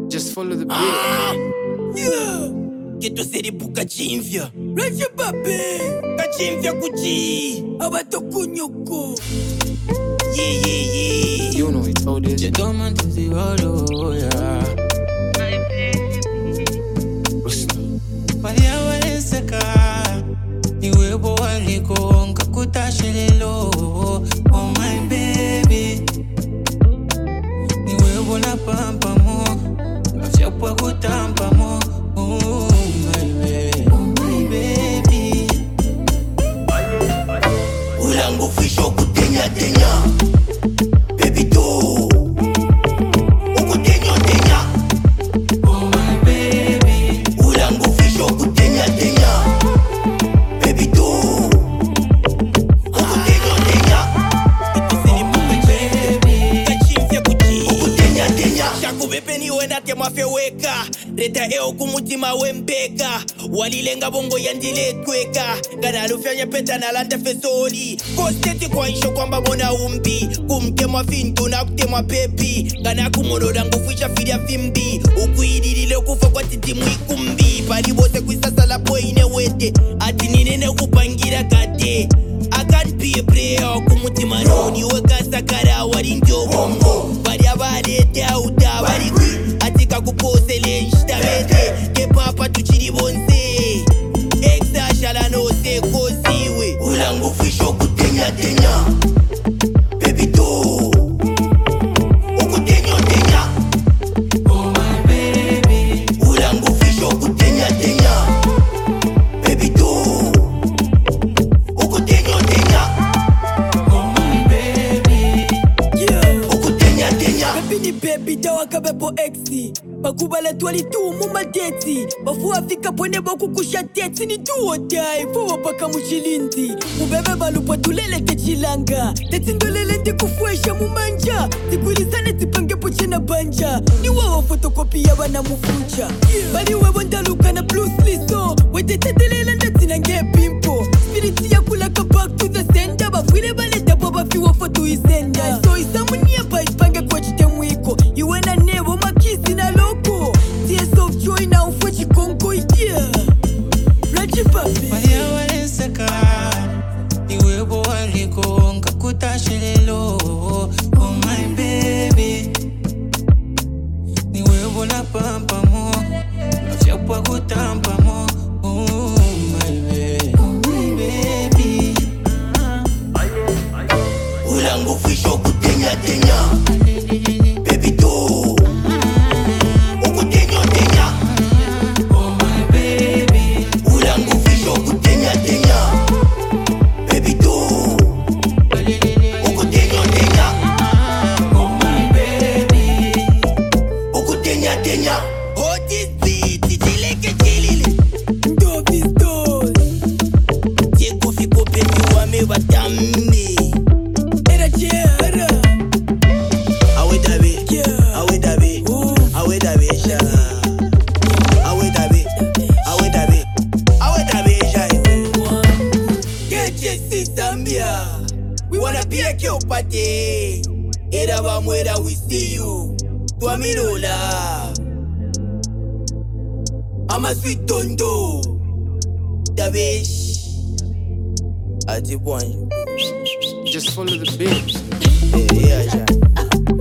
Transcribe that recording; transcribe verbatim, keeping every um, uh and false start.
Just follow the beat. Ah, yeah. Geto seri puka chimvya. Raja babe. Kachimvya kuchi. Abato kunyoko. Yeah, yeah, yeah. You know he told this. You don't mind to see all over, yeah. My baby. Maria waneseka. Niwe bo waliko. Nkakuta shelelo. Oh my baby. Niwe bo na pampa mo. Nafyapwa kutampa mo. Oh my baby. Oh my baby. Ulango fisho kutenya tenya. Baby do. Ukutenya tenya. Oh my baby. Ulango fisho kutenya tenya. Baby do. Ukutenya tenya. Itusini muka baby. Kachimvya kuchi. Ukutenya tenya. Shaku bepeni wena tema feweka. Reta eo kumutima wembeka. Walilenga bongo yandile tweka. Gana lufanya peta na landa fesoli. Kosteti kwa isho kwamba mona umbi. Kumtema fintu na kutema pepi. Gana kumoroda ngufisha filia fimbi. Ukuidilile kufa kwa titimu ikumbi. Palibose kuisasa la poine wete. Ati ninene kupangira kate. I can't be a player kumutima noni. Weka sakara wali njo bongo. Bari abade dauda bari kwi. Atika kupose lenjita vete. Kepapa tuchiri bonse. Exa shala no se koziwe. Ulango fisho kutenya tenya. Baby do. Ukutenya tenya. Oh my baby. Ulango fisho kutenya tenya. Baby do. Ukutenya tenya. Oh my baby. Yeah. Ukutenya tenya. Baby ni baby dawa kabepo exi. Bakubala twali tu muma deti. Bafu afika pone boku kusha teti ni duo dai. Fuwa paka mushilindi. Ubebe balupa tulele techilanga. Teti ndolele ndi kufuesha mumanja. Tikulisane tipange poche na banja. Ni wawa fotokopi ya wana mufucha. Bali wewe ndaluka na blues liso. Wete tetelela ndati na nge pimpo. Spiriti ya kulaka back to the sender. Bafwile bale dabo bafiwa foto isenda. So isamunia pa ipange kwa chite mwiko. Iwe na nebo makisi na loko. Tears of joy na ufuchi konko yeah. Raji babe. Maria waneseka. Niwe bo waliko. Nkakuta shelelo. Oh my baby. Niwe bo na pampa mo. Nafyapwa kutampa mo. Oh my baby. Oh my baby. Ulango fisho kutenya tenya. Baby do. Ukutenya tenya. Oh my baby. Ulango fisho kutenya tenya. Baby do. Ukutenya tenya. Oh my baby. Ukutenya tenya. Otisi tichileke chilili. Dovis dos. Tieko fiko pesi wame watame. Era jera. Awe dabe. Yeah. Awe dabe. Ooh. Awe dabe sha. Awe dabe. Awe dabe. Awe dabe sha. K J C Zambia. We wanna be a kill party. Era bamwera we see you. Tuamirola. I'm a sweet tondo. Dabesh. Ati bwanyu. Just follow the beat. Yeah, yeah, yeah.